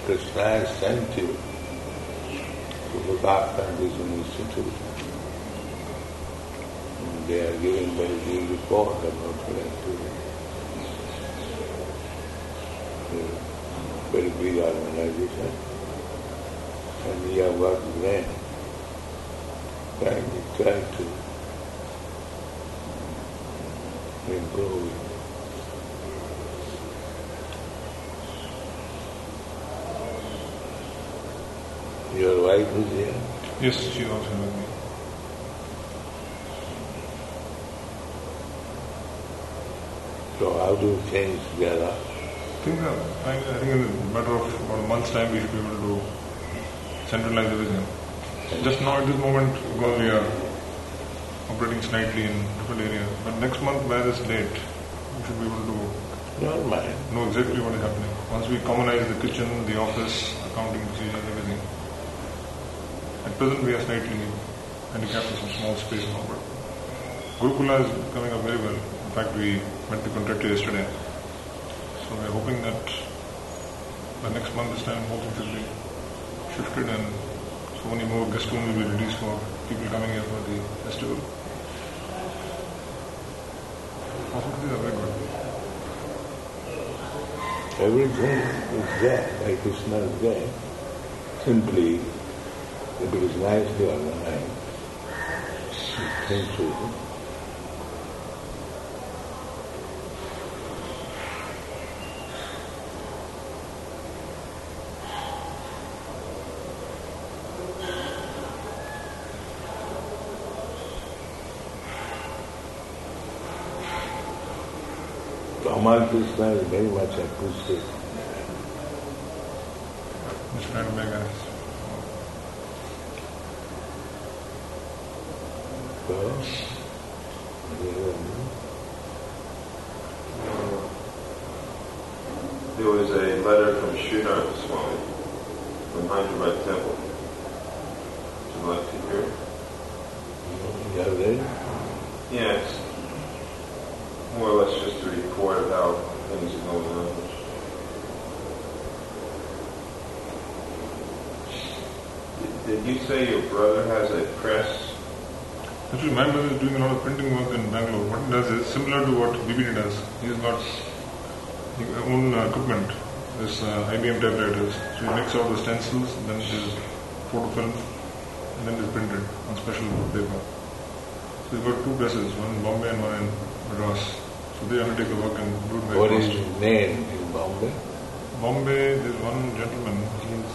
Krishna has sent you to look after this institute. And they are giving very due report about your activity. Very big organization. And we have got brain. Try to improve it. Your wife is here? Yes, she is also with me. So how do you change together? I think in a matter of about a month's time we should be able to centralize everything. Just now at this moment, because we are operating slightly in different areas, but next month by this date, we should be able to know exactly what is happening. Once we commonize the kitchen, the office, accounting procedures, everything. At present we are slightly handicapped with some small space now, but Gurukula is coming up very well. In fact, we went to contractor yesterday. So we are hoping that by next month this time whole thing should be shifted and so many more guest rooms will be released for people coming here for the festival. Possibilities are very good. Everything is there, like Krishna is there. Simply, if it is nicely organized, things will Kamal Krishna is very much appreciated. His friend Vegas. There was a letter from Sridhar Swami from Hyderabad Temple. Would you like to hear it? You have read? Yes. More or less just a report of how things are going on. Did you say your brother has a press? Actually, my brother is doing a lot of printing work in Bangalore. What he does is similar to what BBD does. He's got his own equipment, this IBM typewriters. So he makes out the stencils, then it is photo film, and then it is printed on special paper. So he's got two presses, one in Bombay and one in Madras. So they undertake the work and do it very What is his name in Bombay? Bombay, there's one gentleman, he's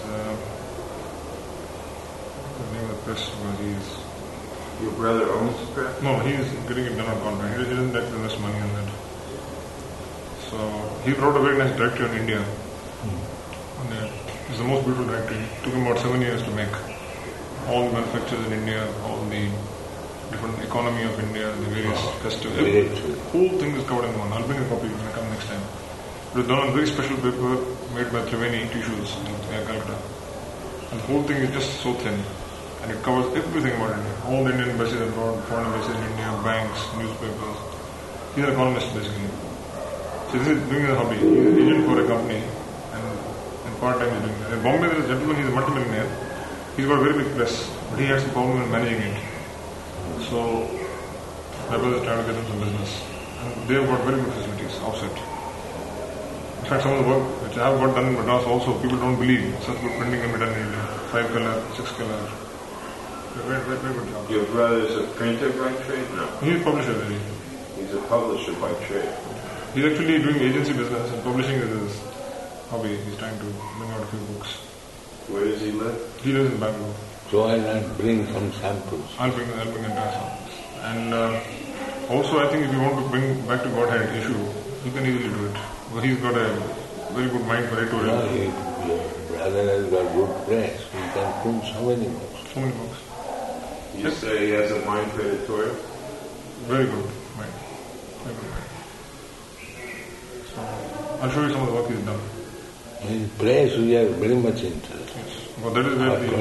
the name of the press because he's... Your brother owns the press? No, he's getting it done on contract. He doesn't like to invest money on that. So he wrote a very nice directory on India. It's the most beautiful directory. It took him about 7 years to make. All the manufacturers in India, all the different economy of India, the various festivals. The whole thing is covered in one. I'll bring a copy when I come next time. It was done on very special paper made by Triveni tissues in Calcutta. And the whole thing is just so thin. And it covers everything about India. All the Indian embassies abroad, foreign embassies in India, banks, newspapers. He's an economist basically. So this is doing a hobby. He's an agent for a company and part-time he's doing that. In Bombay there is a gentleman, he's a multimillionaire. He's got a very big press, but he has some problem in managing it. So my brother is trying to get him some business. And they have got very good facilities outside. In fact, some of the work which I have got done in Madras also, people don't believe such good printing can be done in India. 5 color, 6 color. Very good job. Your brother is a printer by trade? No. He's a publisher really. He's a publisher by trade. He's actually doing agency business and publishing is his hobby. He's trying to bring out a few books. Where does he live? He lives in Bangalore. So I'll bring some samples. I'll bring entire samples. And also I think if you want to bring back to Godhead issue, you can easily do it. Well, he's got a very good mind for editorial. Your brother has got good press. He can print so many books. So many books. You say he has a mind for editorial? Very good mind. Very good mind. So I'll show you some of the work he's done. In press we are very much interested. Yes. Well, that is where the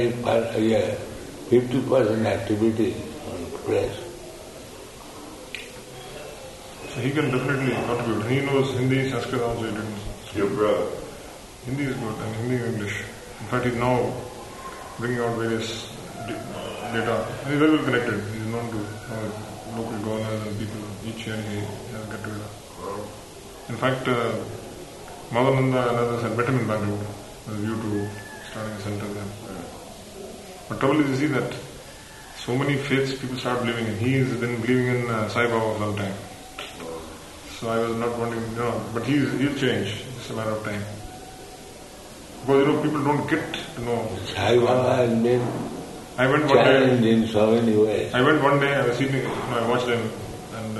50% activity on press. So he can definitely contribute. He knows Hindi, Sanskrit also he didn't. Your brother? Hindi is good, and Hindi and English. In fact, he's now bringing out various data. And he's very well connected. He's known to local governors and people. Each year he has get together. In fact, Madhananda and others had met him in Bangalore with a view to starting a center there. But trouble is, you see that so many faiths people start believing in. He has been believing in Sai Baba for some time. So I was not wanting, but he'll change. It's just a matter of time. Because people don't get to know. Sai Baba has been challenged in so many ways. I went one day, I was sitting, I watched him, and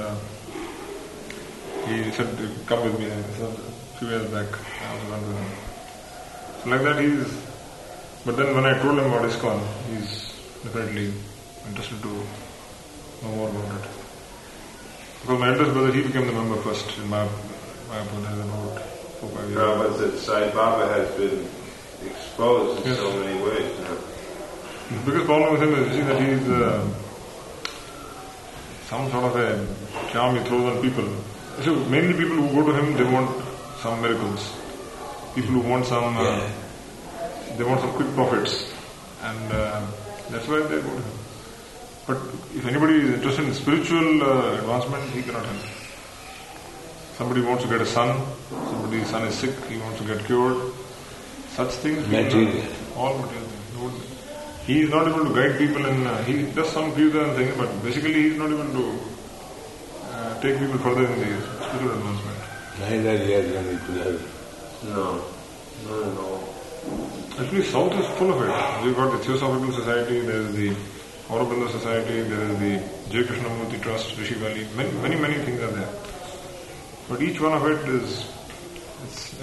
he said, "Come with me." I said, a few years back, I was gone with him. So like that but then when I told him about ISKCON, he's definitely interested to know more about it. Because my eldest brother, he became the member first in Mayapur, has about 4-5 years. Prabhupada said Sai Baba has been exposed in so many ways. The biggest problem with him is, you see, that he's some sort of a charm he throws on people. So mainly people who go to him, they want some miracles. People who want they want some quick profits, and that's why they go to him. But if anybody is interested in spiritual advancement, he cannot help. Somebody wants to get a son, somebody's son is sick, he wants to get cured. Such things, material. All material things. He is not able to guide people, and he does some kirtan and things, but basically he is not able to take people further in the spiritual advancement. Neither he has any philosophy. No, not at all. Actually, South is full of it. We've got the Theosophical Society, there is the Aurobindo Society, there is the J. Krishnamurti Trust, Rishi Valley. Many things are there. But each one of it is, it's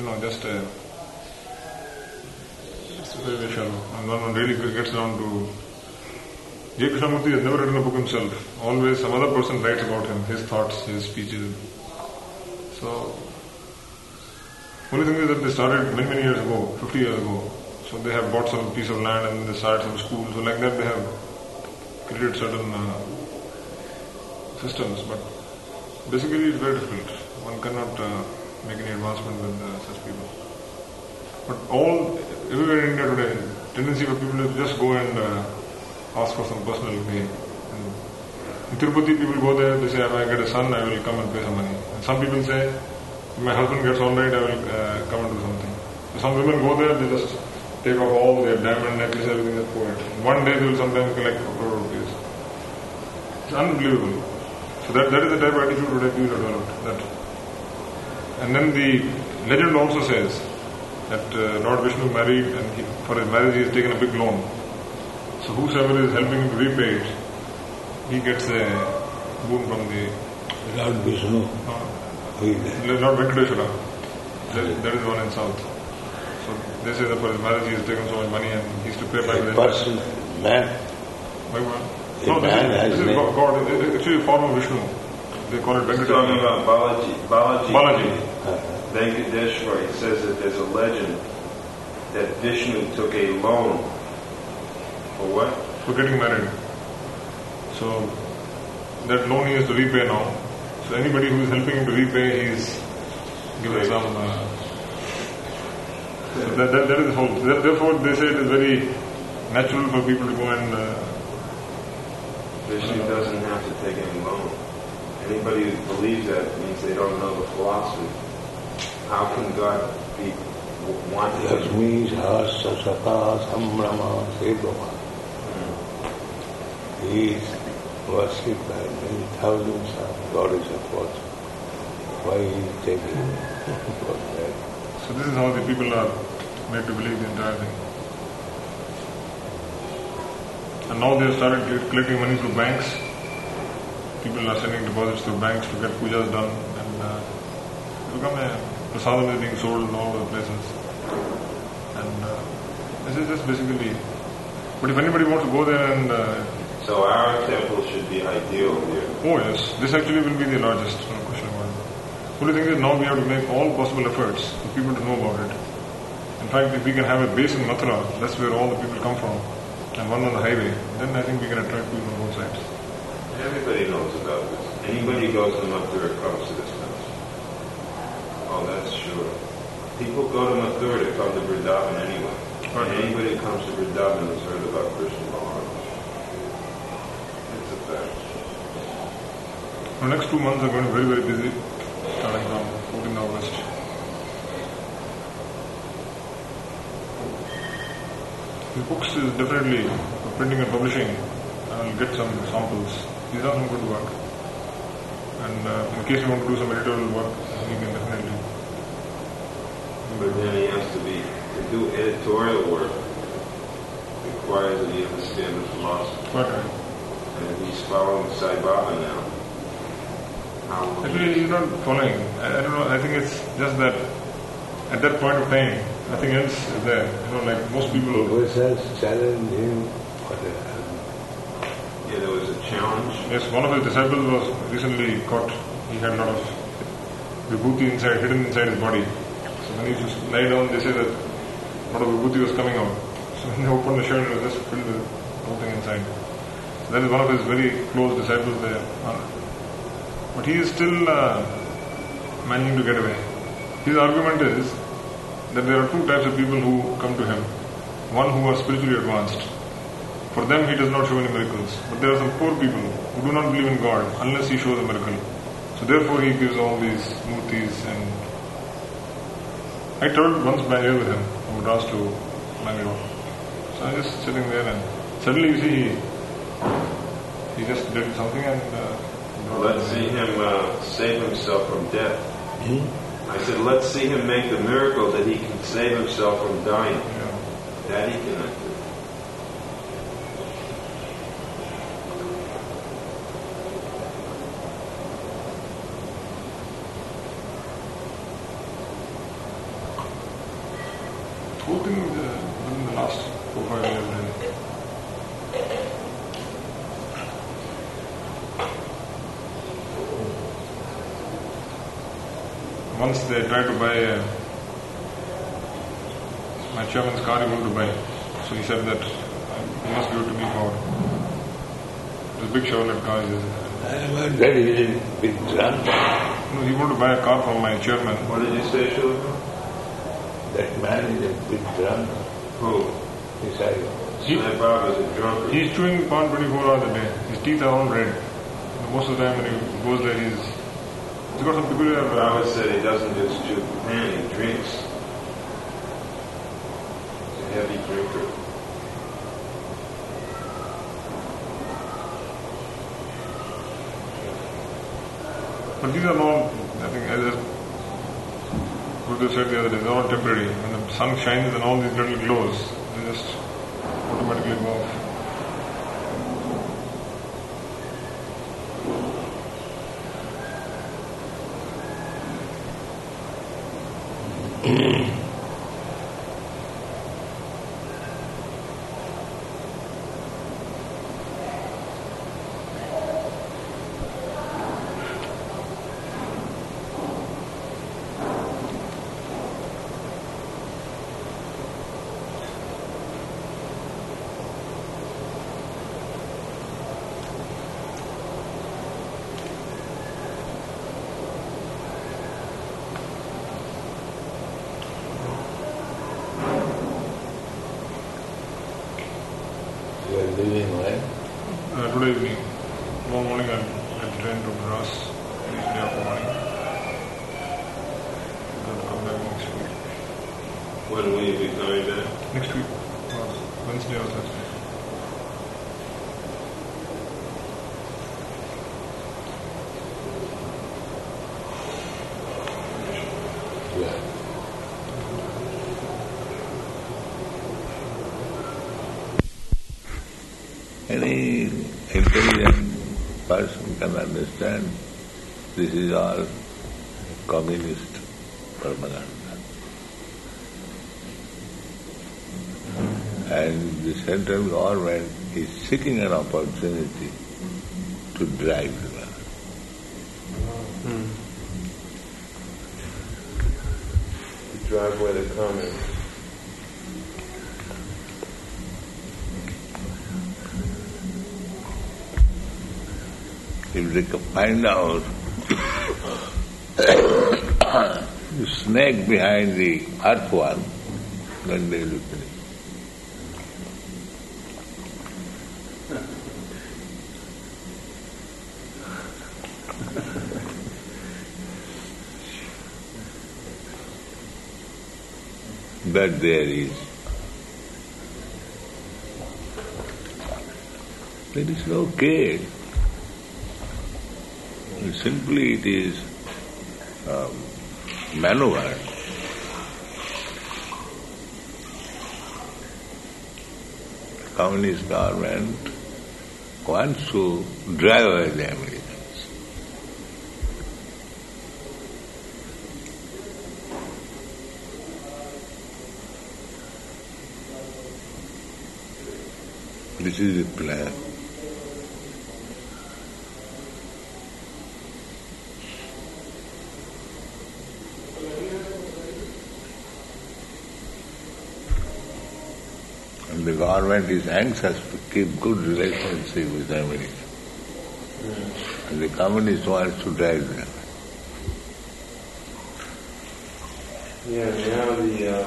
very shallow. And one really gets down to. J. Krishnamurti has never written a book himself. Always some other person writes about him, his thoughts, his speeches. So, only thing is that they started many years ago, 50 years ago. So they have bought some piece of land and they started some schools. So like that they have created certain systems. But basically it's very difficult. One cannot make any advancement with such people. But everywhere in India today, tendency for people to just go and ask for some personal gain. In Tirupati, people go there, they say, if I get a son, I will come and pay some money. And some people say, if my husband gets all right, I will come and do something. So some women go there, they just take off all their diamond necklace, everything that's for it. One day they will sometimes collect a crore rupees. It's unbelievable. So that is the type of attitude today people have developed. And then the legend also says that Lord Vishnu married, and for his marriage he has taken a big loan. So whosoever is helping him to repay it, he gets a boon from the Lord Vishnu. Lord Venkateshwara. That is one in South. So they say that for his marriage he has taken so much money and he has to pay back the person, man. No, this is God. It's actually a form of Vishnu. They call it Venkateshwara. He's talking about Balaji. Venkateshwara. He says that there's a legend that Vishnu took a loan. For what? For getting married. So that loan he has to repay now. So anybody who is helping him to repay, he is given some. So that is the whole. Therefore, they say it is very natural for people to go and. Vishnu doesn't have to take any loan. Anybody who believes that means they don't know the philosophy. How can God be wanted? Lakshmi Sahasrasaka Sambrama Sevama. He is worshipped by many thousands of goddesses also. Why he is taking for that? So this is how the people are made to believe the entire thing. And now they have started collecting money through banks. People are sending deposits through banks to get pujas done, and prasadam is being sold in all the places. And this is just basically. But if anybody wants to go there and. So our temple should be ideal here. Oh yes, this actually will be the largest, no question about it. Only thing is now we have to make all possible efforts for people to know about it. In fact, if we can have a base in Mathura, that's where all the people come from, and one on the highway, then I think we can attract people on both sides. Everybody knows about this. Anybody who goes to Mathura comes to this place. Oh, that's sure. People go to Mathura to come to Vrindavan anyway. And anybody who comes to Vrindavan has heard about Krishna Balaram. It's a fact. The next 2 months are going to be very, very busy, starting from 14th August. The books is definitely printing and publishing. I'll get some samples. These are some good work. And in case you want to do some editorial work, you can definitely. But then he has to do editorial work requires that he understand the philosophy. Okay. And he's following Sai Baba now. Actually, he's not following. I don't know. I think it's just that at that point of time, nothing else is there. Like most people. Professors challenged him. Yeah, there was a challenge. Yes, one of his disciples was recently caught. He had a lot of vibhuti hidden inside his body. So when he just lay down, they say that a lot of vibhuti was coming out. So when they opened the shirt, it was just filled with something inside. So that is one of his very close disciples there. But he is still managing to get away. His argument is that there are 2 types of people who come to him. One who are spiritually advanced. For them he does not show any miracles. But there are some poor people who do not believe in God unless he shows a miracle. So therefore he gives all these murtis and... I traveled once by air with him from Madras to Bangalore. So I was just sitting there and suddenly you see he just did something and... let's see him save himself from death. I said, let's see him make the miracle that he can save himself from dying. Yeah. That he cannot do. The whole thing within the last 4 or 5 years really. Once they tried to buy my chairman's car, he wanted to buy. So he said that he must give it to me for this big Chevrolet car. That is a big drunk. No, he wanted to buy a car from my chairman. What did you say, Shilpa? That man is a big drunk. Who? Sai Baba is a drunkard. He's chewing pan 24 hours a day. His teeth are all red. Most of the time when he goes there, he's got some peculiar... Baba said he doesn't just chew pan, he drinks. He's a heavy drinker. But these are all, I think, as Guru said the other day, they're all temporary. When the sun shines and all these little glows, they just automatically go off. Leaving when? Today evening. Tomorrow morning I'll train to Madras. Day after morning. I'll come back next week. When will you be coming back? Next week. Wednesday or Thursday. Yeah. Any intelligent person can understand this is all communist propaganda. And the central government is seeking an opportunity to drive the man. To drive away the communists. If they find out the snake behind the earthworm, then they will be finished. That there is. There is no case. Simply it is maneuver. The communist government wants to drive away the Americans. This is the plan. And the government is anxious to keep good relationship with America. And the communists want to drive them. Yeah,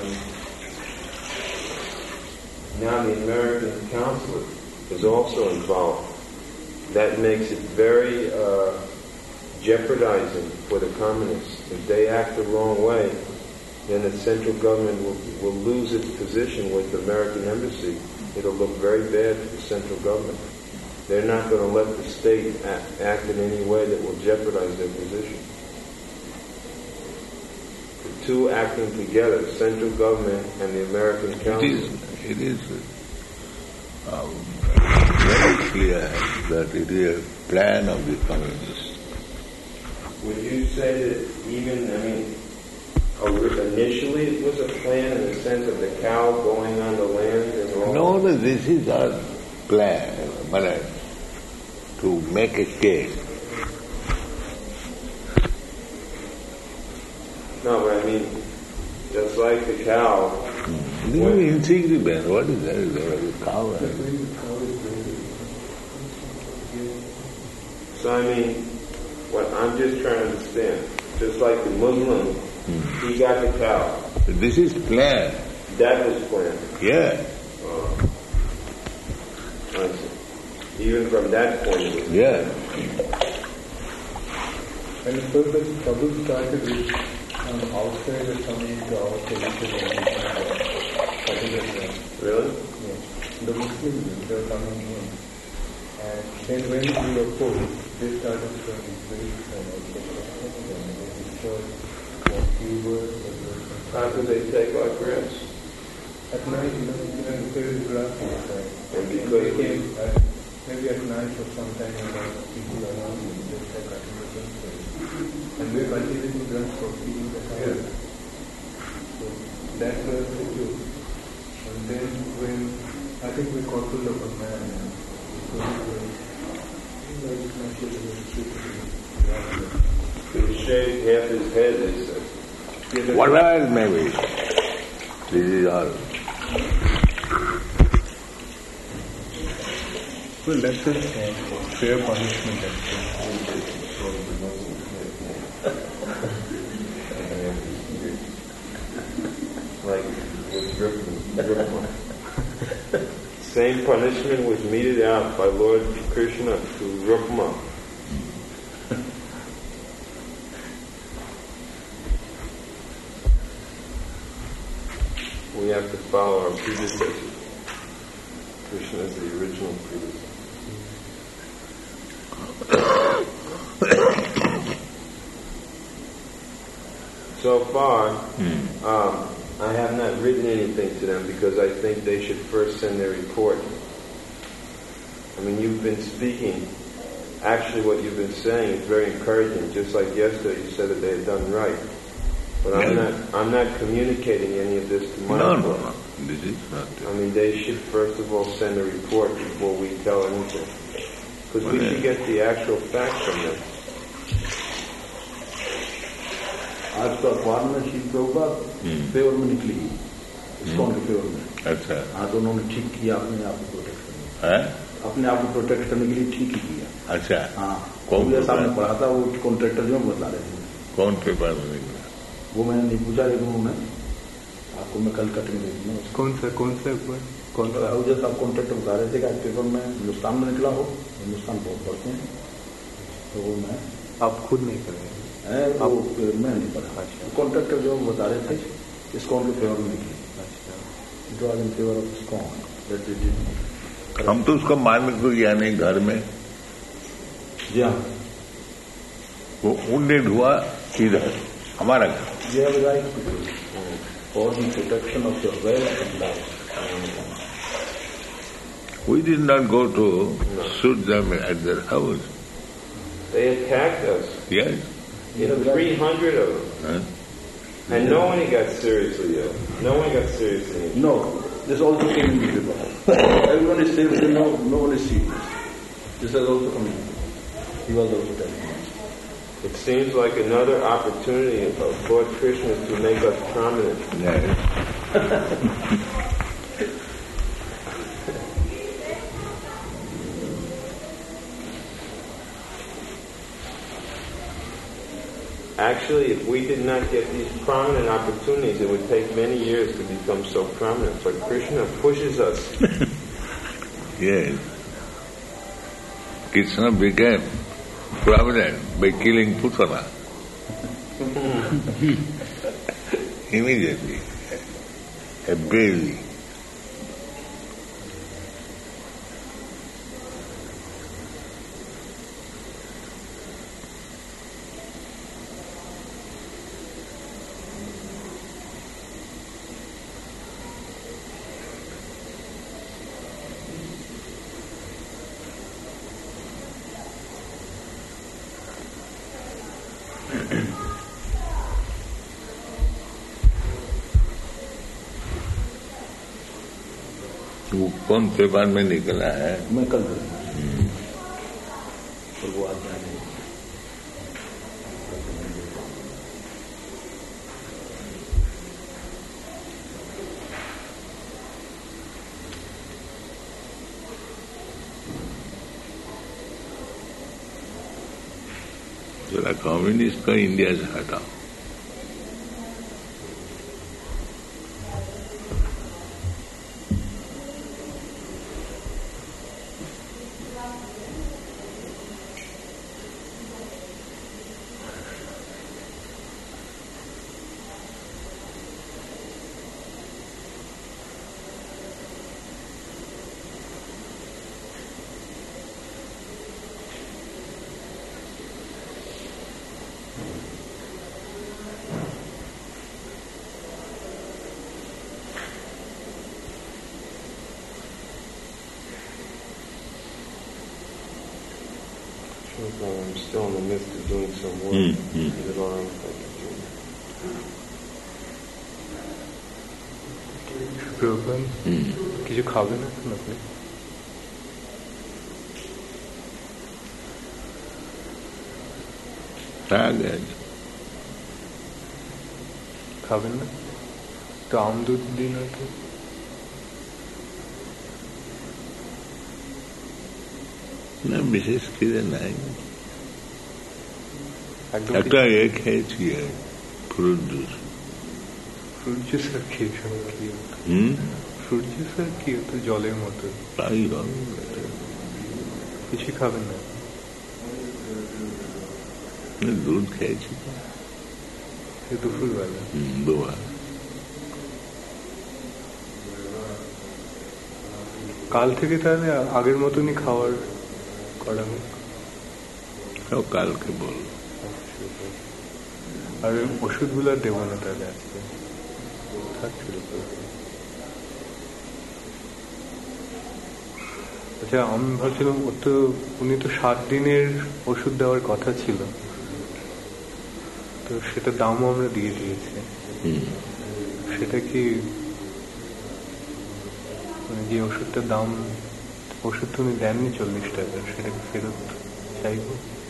now the American consulate is also involved. That makes it very jeopardizing for the communists. If they act the wrong way, then the central government will lose its position with the American embassy. It'll look very bad to the central government. They're not going to let the state act in any way that will jeopardize their position. The two acting together, the central government and the American consulate. It is very clear that it is a plan of the communists. Would you say that initially it was a plan in the sense of the cow going on the land and all? No, this is our plan, to make a case. No, but just like the cow. This is insignificant. What is that? A cow. So what I'm just trying to understand, just like the Muslim, he got the cow. This is planned. That was planned. Yeah. I see. Even from that point of view. Yeah. And the purpose trouble started with outsiders coming to our territory. Really? Yeah. The Muslims, they were coming in. And then when we opposed, they started throwing bricks and they destroyed what we were. How could they take our grass? At night, there is grass inside. And They because came maybe at night or sometime when people around them, they started cutting the fence. And we cultivated the grass for feeding the cows. So that was the joke. And then when I think we called the local man, he shaved half his head, they said. Whatever it may be, this is all. Well, that's a fair punishment. Like with same punishment was meted out by Lord Krishna to Rukma. We have to follow our predecessors. Krishna is the original predecessor. So far, I have not written anything to them because I think they should first send their report. You've been speaking. Actually, what you've been saying is very encouraging. Just like yesterday, you said that they had done right. But I'm not communicating any of this to my No. This is not. They should first of all send a report before we tell anything. Because we should get the actual facts from them. आज तो अखबार में sheet के ऊपर favour में निकली discount के favour में। अच्छा। आज उन्होंने ठीक किया अपने आप को प्रोटेक्ट करने। अपने आप को प्रोटेक्ट करने के लिए ठीक ही किया। अच्छा। हाँ। कौन सामने पढ़ा था वो कॉन्ट्रैक्टर जो बता रहे थे। कौन पेपर में निकला? वो मैंने नहीं पूछा, लेकिन मैं आपको मैं कल कटिंग दे दूंगा। कौन सा जैसे आप कॉन्ट्रैक्ट बता रहे थे कि पेपर में हिंदुस्तान में निकला हो, हिंदुस्तान बहुत पढ़ते हैं, तो वो मैं आप खुद नहीं करेंगे? आप मैं नहीं पढ़ा। कॉन्ट्रैक्टर जो बता रहे थे इस्कॉन के फेवर में निकली। It was in favour of ISKCON. हम तो उसका मानने को गया नहीं घर में। जी हाँ, वो उन्डेड हुआ इधर हमारा घर। You have a right to do for the protection of your wealth and life. We did not go to shoot them at their house. They attacked us. Yes. 300 of them. Huh? And no one got seriously ill. No one got seriously ill. No, this also came in the paper. Everyone is saying no one is serious. This has also come in. He was also telling me. It seems like another opportunity of Lord Krishna to make us prominent. Yes. Actually, if we did not get these prominent opportunities, it would take many years to become so prominent. But Krishna pushes us. Yes. Krishna became prominent by killing Putana. Immediately. A baby. वो कौन paper में निकला है? मैं कल करूँगा और वो आज जाने। जरा कम्युनिस्ट का इंडिया से हटाओ। I'm still in the midst of doing some work. Programme কিছু খাবে না আপনি? খাবেন না তো? আম দুধ দিন হয়তো। না, বিশেষ খিদে নাই। একটা খেয়েছি ফ্রুট জুস। ফ্রুট জুস আর খেয়ে কি হতো? ফ্রুট জুস আর কি হতো? জলের মতো। তাই হবে, কিছু খাবেন না? দুধ খেয়েছি দুপুরবেলা। দুবার। কাল থেকে তাহলে আগের মতনই খাওয়ার করা হোক। কালকে বলবো। আর ওষুধগুলো আর দেবো না তাহলে আজকে থাকছিল। আচ্ছা, আমি ভাবছিলাম উনি তো 7 দিনের ওষুধ দেওয়ার কথা ছিল, তো সেটা দামও আমরা দিয়ে দিয়েছি। সেটা কি মানে যে ওষুধটার দাম, ওষুধ তো উনি দেননি 40 টাকা, সেটাকে ফেরত চাইব?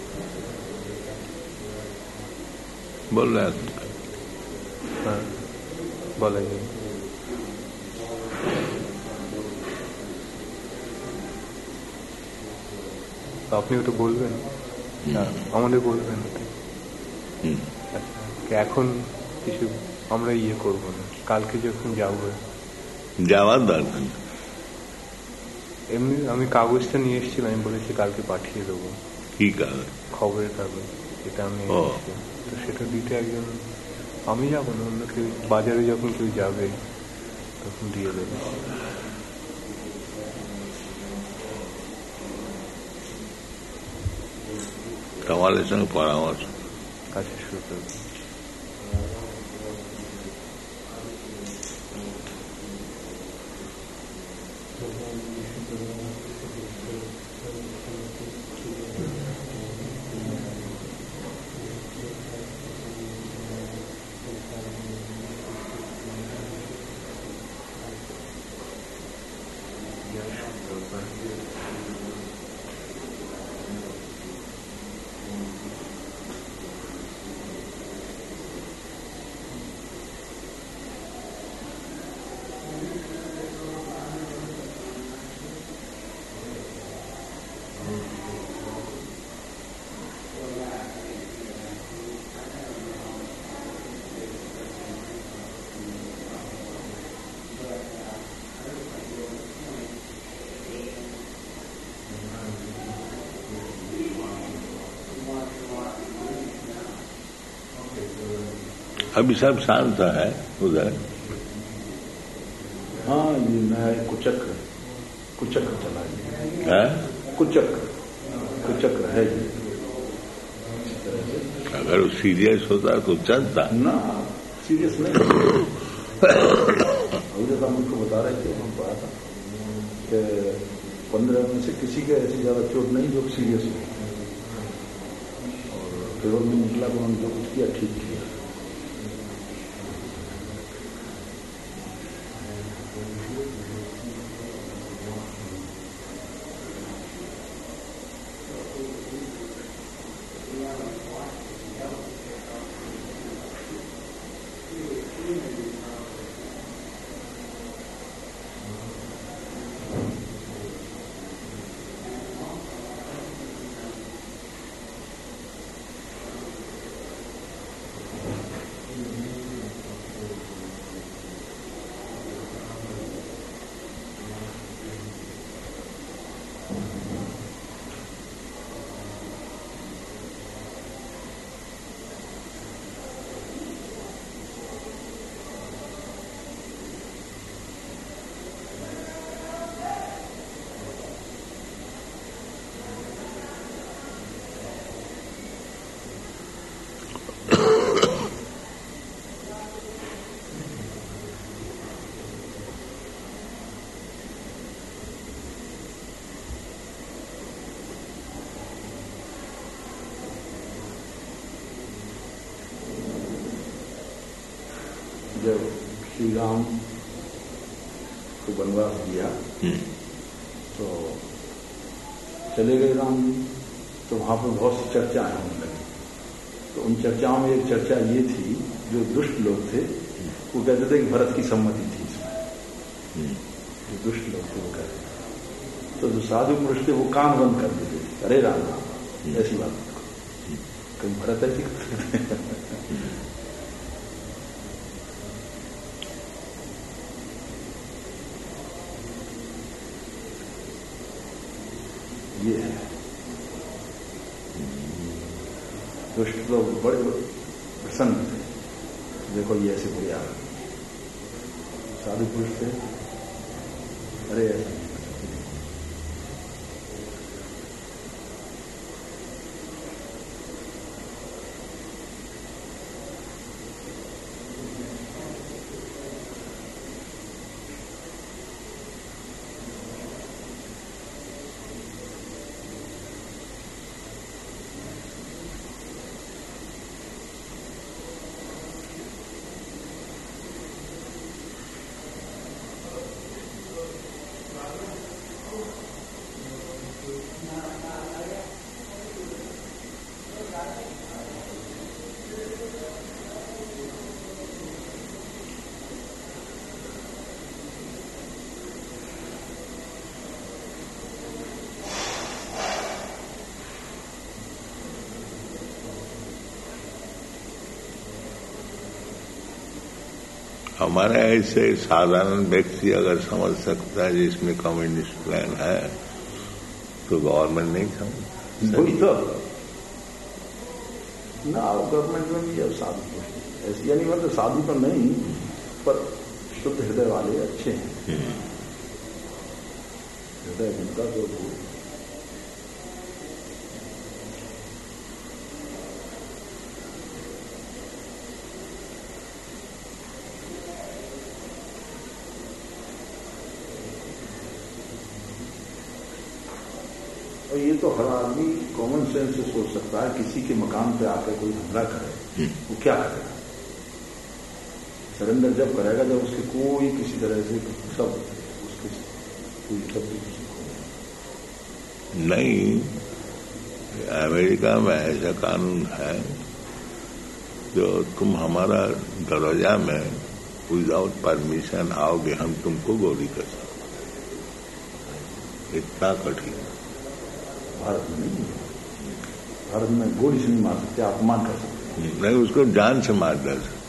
বললে হ্যাঁ, বলা যায়। আপনিও তো বলবেন, আমাদের বলবেন। আচ্ছা, এখন কিছু আমরা ইয়ে করবো না, কালকে যখন যাবো যাওয়ার দরকার। এমনি আমি কাগজটা নিয়ে এসেছিলাম, আমি বলেছি কালকে পাঠিয়ে দেবো। কি কাগজ? খবরের কাগজ, এটা আমি এনেছি। তো সেটা দিতে একজন, আমি যাবো না, অন্য কেউ, বাজারে যখন কেউ যাবে তখন দিয়ে দেবে। তোমাদের সঙ্গে পরামর্শ আচ্ছা, শুরু করবো। अभी सब शांत है उधर। हाँ, ये नया कुचक्र चला है, कुचक्र है ये। अगर वो सीरियस होता तो चलता ना, सीरियस नहीं। अभी जब हम उनको बता रहे थे, हम पढ़ा था कि 15 में से किसी का ऐसी ज्यादा चोट नहीं जो सीरियस हो, और पेरोल में निकला तो उन्होंने जो कुछ किया ठीक किया। जब श्री राम को वनवास दिया तो चले गए राम जी, तो वहां पर बहुत सी चर्चाएं होने लगी। तो उन चर्चाओं में एक चर्चा ये थी, जो दुष्ट लोग थे वो कहते थे कि भरत की सम्मति थी इसमें। जो दुष्ट लोग थे वो कहते थे, तो जो साधु पुरुष थे वो कान बंद कर देते थे, अरे राम राम ऐसी बात मत करो, कहीं भरत ऐसी करते थे। ये है, दुष्ट लोग बड़े प्रसन्न थे, देखो ये ऐसे बुरे आ गए। साधु पुरुष थे, अरे ऐसा हमारे ऐसे साधारण व्यक्ति अगर समझ सकता है जिसमें कम्युनिस्ट प्लान है तो गवर्नमेंट नहीं समझ। वही तो ना, गवर्नमेंट में भी अब साधु ऐसी, यानी मतलब साधु तो नहीं पर शुद्ध हृदय वाले अच्छे हैं। हृदय उनका जो और ये तो हर आदमी कॉमन सेंस से सोच सकता है। किसी के मकान पे आकर कोई हमला करे वो क्या करेगा? सरेंडर जब करेगा जब उसके कोई किसी तरह से सब उसके कोई शब्द नहीं। अमेरिका में ऐसा कानून है जो तुम हमारा दरवाजा में विदाउट परमिशन आओगे हम तुमको गोली कर सकते। इतना कठिन। भारत में नहीं, भारत में गोली से नहीं मार सकते, अपमान कर सकते नहीं, उसको जान से मार डाल सकते।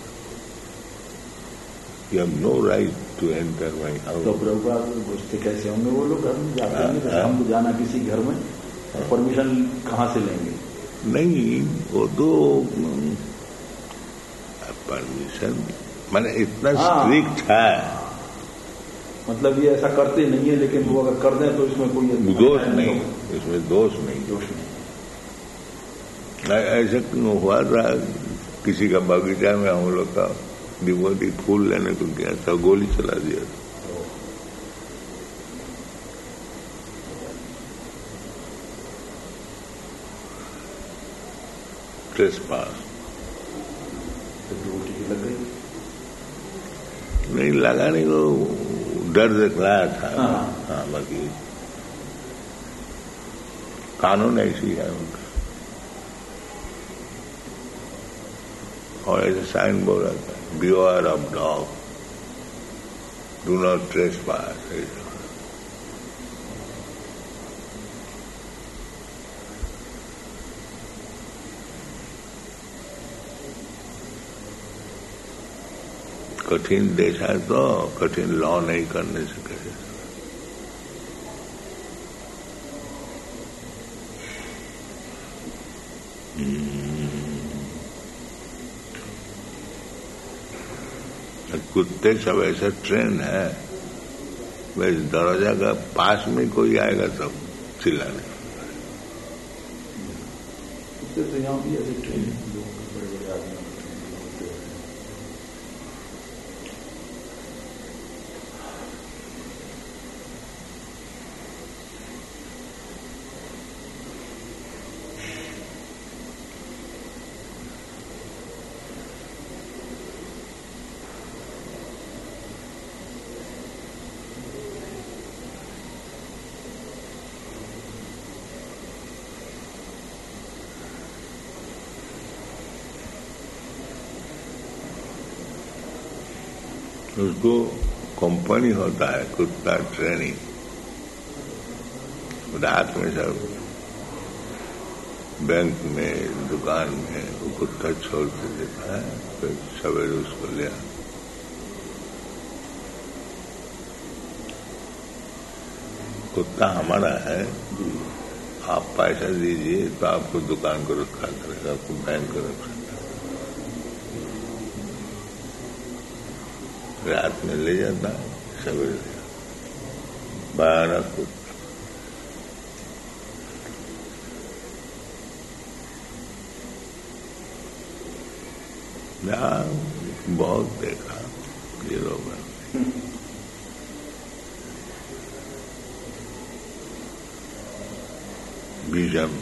You have no right to enter my house. तो प्रभुपाद घुसते कैसे होंगे वो लोग? घर में जाते हैं, हमको जाना किसी घर में परमिशन कहाँ से लेंगे? नहीं, वो तो परमिशन मैंने इतना स्ट्रिक्ट है। मतलब ये ऐसा करते नहीं है, लेकिन वो अगर कर दें तो इसमें कोई दोष नहीं, इसमें दोष नहीं। ऐसा क्यों हुआ था? किसी का बगीचा में हम लोग का डिवोटी फूल लेने को गया था, गोली चला दिया था। ट्रेसपास। डिवोटी की लग गई? नहीं लगा, नहीं, वो डर दिखलाया था। हाँ, बाकी कानून ऐसी है उनका। और ऐसे साइन बोल रहा था, beware of dog, do not trespass। कठिन देश है तो कठिन लॉ नहीं करने से कैसे? कुत्ते सब ऐसा ट्रेन है, वैसे दरवाजा का पास में कोई आएगा सब चिल्लाने। कुत्ते तो यहाँ भी ऐसे ट्रेन बड़े बड़े आदमी उसको कंपनी होता है कुत्ता ट्रेनिंग। रात में सब बैंक में दुकान में वो कुत्ता छोड़ के देता है, फिर सवेरे उसको ले आता। कुत्ता हमारा है, आप पैसा दीजिए तो आपको दुकान को रखा करेगा, आपको बैंक को रख सकता है। रात में ले जाता है, सवेरे ले जाता। 12 कुत्ता। मैं बहुत देखा ये लोग। भीषण,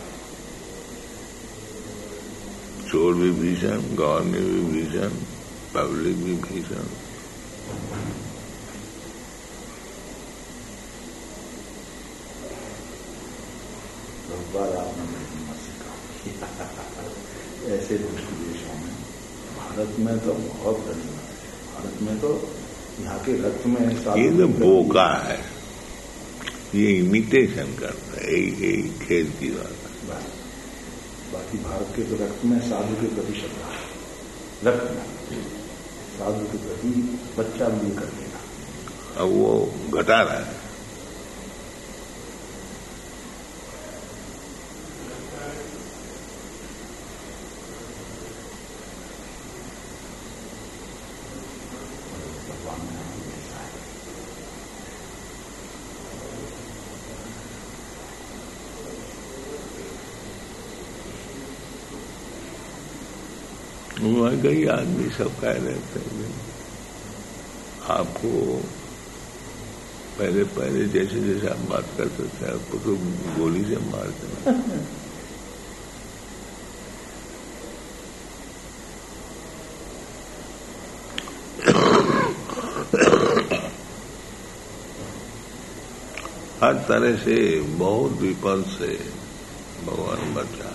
चोर भी भीषण, गवर्नमेंट भी भीषण, पब्लिक भी भीषण। ऐसे दुष्ट देशों में, भारत में तो बहुत धन्यवाद है। भारत में तो यहाँ के रक्त में ये तो बोका है, ये इमिटेशन करता है, यही खेल की बात है। बाकी भारत के तो रक्त में साधु के प्रति श्रद्धा है, रक्त में साधु के प्रति बच्चा भी कर लेगा। अब वो घटा रहा है। वहां कई आदमी सब कह रहे थे आपको पहले जैसे जैसे आप बात करते थे आपको तो गोली से मारते। हर तरह से बहुत विपद से भगवान बचाया।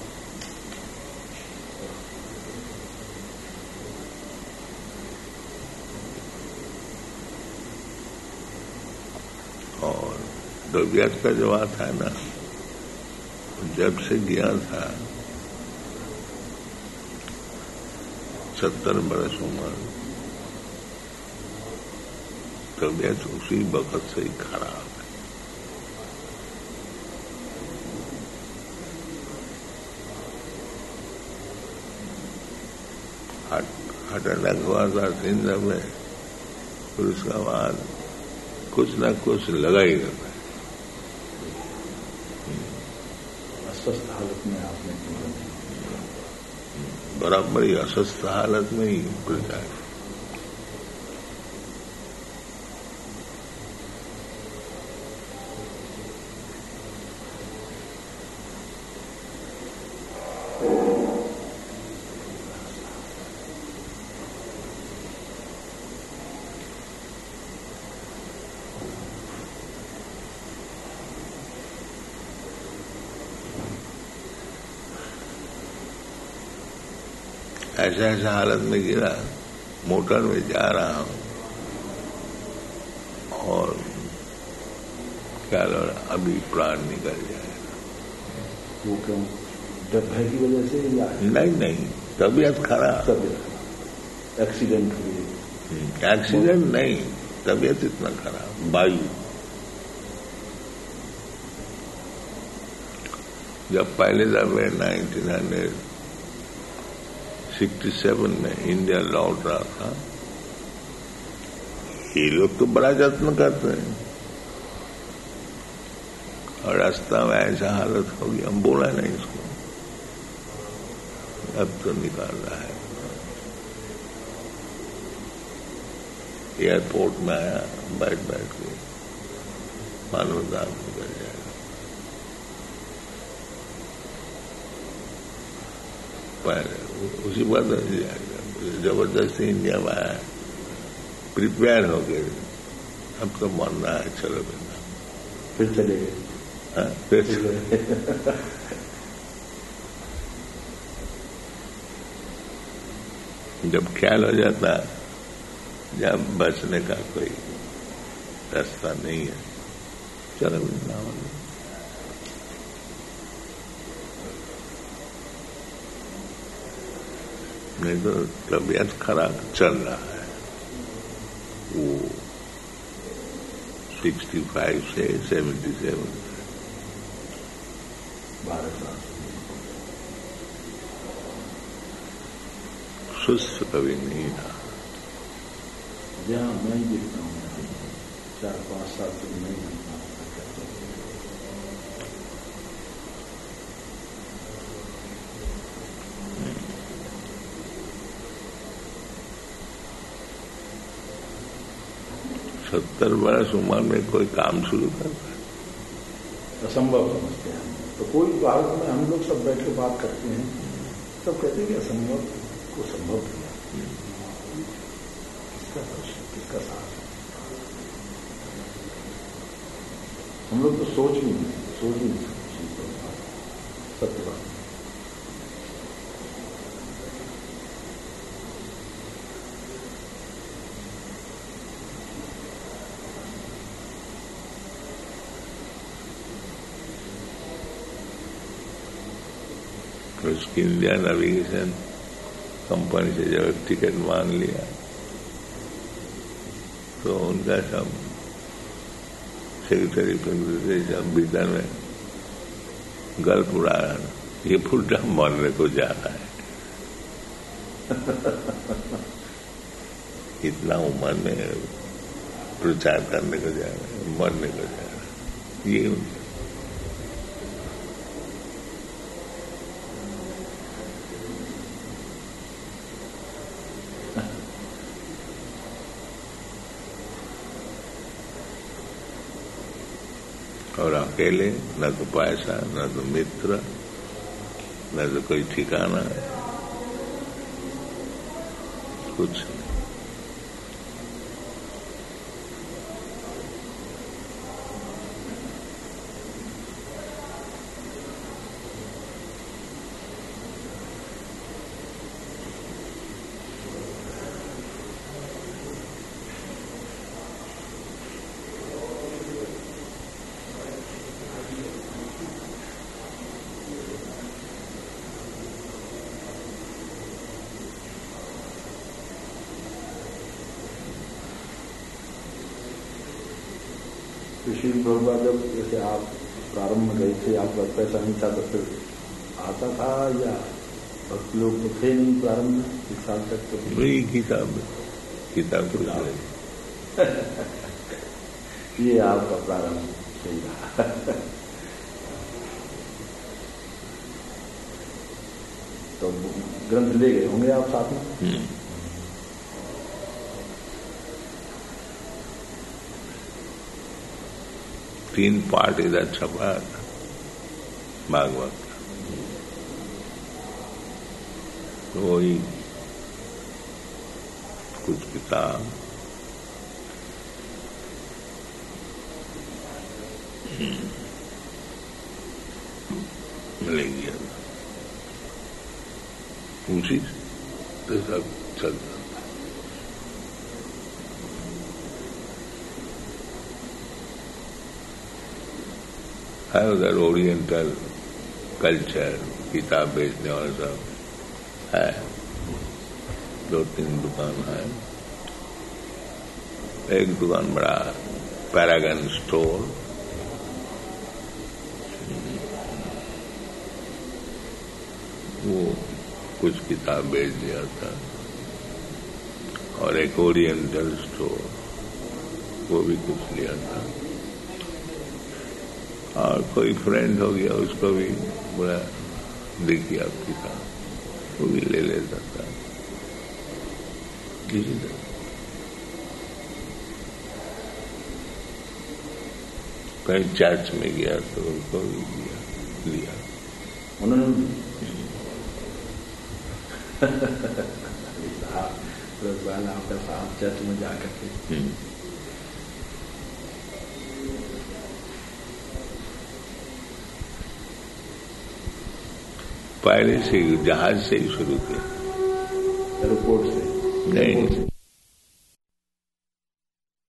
और द्रव्यात का जो आता है ना, जब से गया था 70 बरस उम्र, तबियत उसी वक्त से ही खराब है। हार्ट अटैक हुआ था सिंध में, फिर उसका बाद कुछ न कुछ लगा ही रहता है। अस्वस्थ हालत में आपने बराबर ही अस्वस्थ हालत में ही खुल जाए। ऐसा हालत में गिरा, मोटर में जा रहा हूं और क्या लग रहा अभी प्राण निकल जाएगा। वो क्यों? भय की वजह से या नहीं, तबीयत खराब। एक्सीडेंट हुई? एक्सीडेंट नहीं, तबीयत इतना खराब। वायु जब पहले दफे 1967 में इंडिया लौट रहा था, ये लोग तो बड़ा यत्न करते हैं और रास्ता में ऐसा हालत हो गया, हम बोला नहीं इसको, अब तो निकाल रहा है। एयरपोर्ट में आया, बैठ के मानवता निकल जाएगा। पहले उसी बात जबरदस्ती इंडिया में आया, प्रिपेयर हो गए, अब तो मरना है, चलो बेटा। फिर चले गए? हाँ, फिर जब ख्याल हो जाता जब बचने का कोई रास्ता नहीं है, चलो वृंदावन। नहीं तो तबीयत खराब चल रहा है। वो 65 से 77 12 साल सुस्त कभी नहीं था। जहाँ मैं देखता हूँ 4-5 साल तक नहीं बनता। 70 वर्ष उम्र में कोई काम शुरू करता है, असंभव समझते हैं। तो कोई भारत में हम लोग सब बैठ के बात करते हैं, सब कहते हैं कि असंभव को संभव किया। किसका साथ? हम लोग तो सोच ही नहीं सकते। सत्य बात। उसकी इंडिया नेविगेशन कंपनी से जब टिकट मांग लिया, तो उनका सब सेक्रेटरी फेक्रेटरी सब भीतर में गल्प उड़ा रहा था, ये फुट्टा मरने को जा रहा है। इतना उम्र में प्रचार करने को जा रहा है, मरने को जा रहा है। ये और अकेले, न तो पैसा, न तो मित्र, न तो कोई ठिकाना, कुछ नहीं। श्री प्रभुपाद जब जैसे आप प्रारंभ में गए थे, आपका पैसा नहीं था, तो फिर आता था या भक्त लोग तो थे नहीं प्रारंभ में, एक साल तक तो वही किताब कुछ ये आपका प्रारंभ सही रहा। तो ग्रंथ ले गए होंगे आप साथ में? तीन पार्ट इधर छपा था भागवत का, तो वही कुछ किताब मिलेगी, उसी से सब चलता। है उधर ओरिएंटल कल्चर किताब बेचने वाला सब है, 2-3 दुकान है। एक दुकान बड़ा पैरागन स्टोर, वो कुछ किताब बेच दिया था, और एक ओरिएंटल स्टोर, वो भी कुछ लिया था। और कोई फ्रेंड हो गया, उसको भी बोला देखिए आप किताब, वो भी ले लेता था। कहीं चर्च में गया तो उनको भी लिया उन्होंने। आपका साथ चर्च में जाकर के पहले से जहाज से ही शुरू किया, एयरपोर्ट से नहीं